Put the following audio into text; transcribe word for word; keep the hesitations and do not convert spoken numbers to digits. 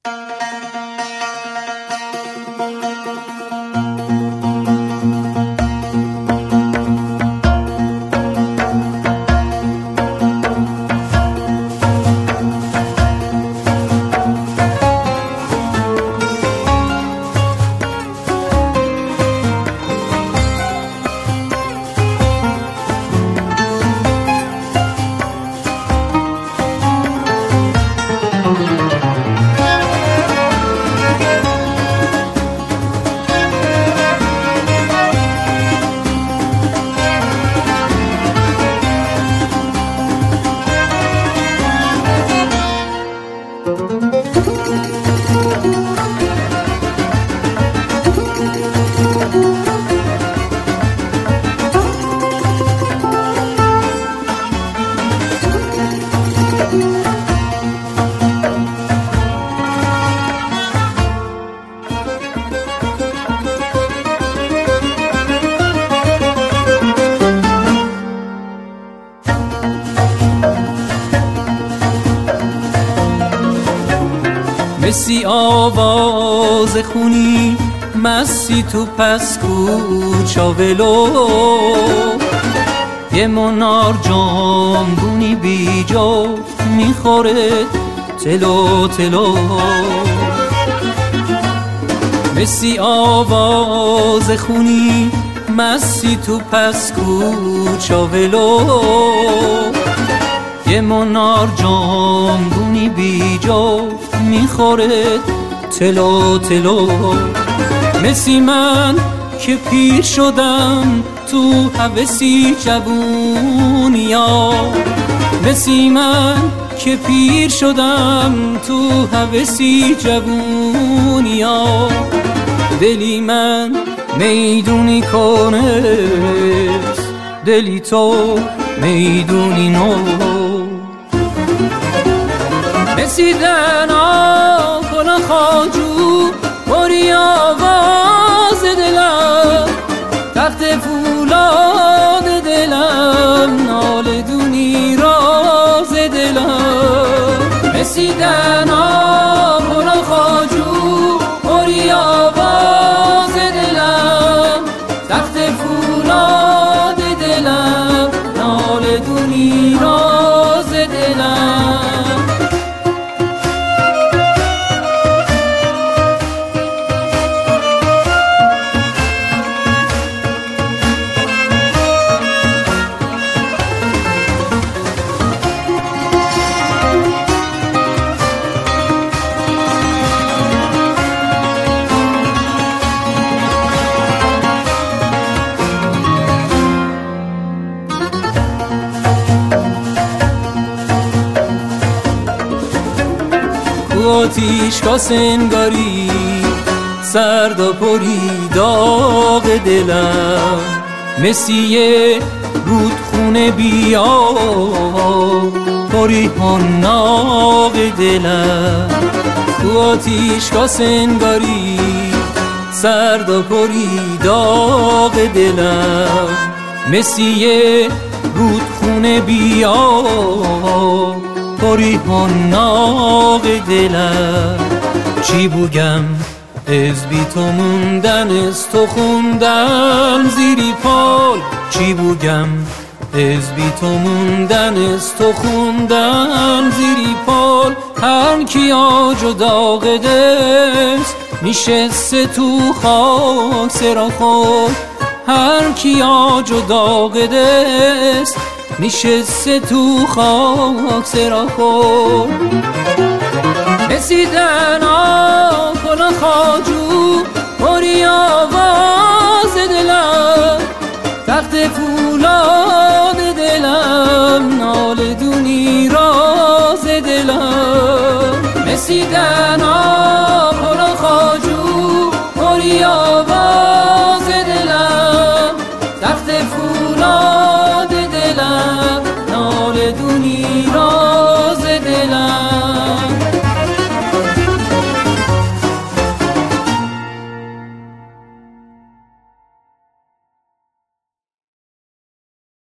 مسی آواز خونی مسی تو پس کوچا ولو یه منار جامگونی بی جا میخوره تلو تلو مسی آواز خونی مسی تو پس کوچا ولو یه منار جامگونی بی جا میخوره تلو تلو مسی من که پیر شدم تو هوسی جوونیا مسی من که پیر شدم تو هوسی جوونیا دلی من میدونی کنه دلی تو میدونی نو رسیدن آقل خاجو باری آواز دلم تخت فولاد دلم نال دونی راز دلم رسیدن آقل خاجو باری آواز دلم تخت فولاد دلم نال دونی راز دلم آتیشگاه سنگاری سرد و پری داغ دلم مسیح رودخونه بیا پری ها ناغ دلم تو آتیشگاه سنگاری سرد و پری داغ دلم مسیح رودخونه بیا پری ها ناغ دلم چی بگم از بی تو موندن از تو خوندم زیری پال چی بگم از بی تو موندن از تو خوندم زیری پال هر کیا جدا دست میشسته تو خاک سرا خود هر کیا جدا دست نشسته تو خاک سرا خود رسیدن آقل خاجو باری آواز دلم تخت فولاد دلم نال دونی راز دلم رسیدن آقل خاجو باری آواز دلم تخت فولاد دلم نال دونی